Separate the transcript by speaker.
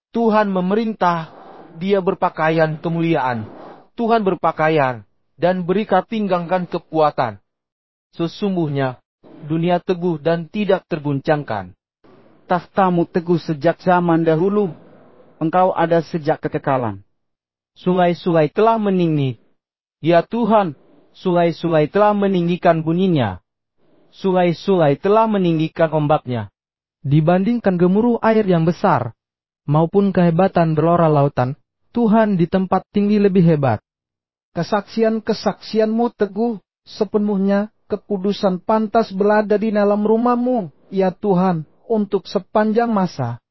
Speaker 1: Tuhan memerintah, Dia berpakaian kemuliaan. Tuhan berpakaian dan berikat pinggangkan kekuatan. Sesungguhnya, dunia teguh dan tidak terguncangkan.
Speaker 2: Tahtamu teguh sejak zaman dahulu, Engkau ada sejak kekekalan.
Speaker 1: Sungai-sungai telah meninggi. Ya Tuhan, sungai-sungai telah meninggikan bunyinya. Sungai-sungai telah meninggikan ombaknya.
Speaker 3: Dibandingkan gemuruh air yang besar, maupun kehebatan gelora lautan, Tuhan di tempat tinggi lebih hebat.
Speaker 4: Kesaksian-kesaksianmu teguh, sepenuhnya kekudusan pantas berada di dalam rumahmu, ya Tuhan, untuk sepanjang masa.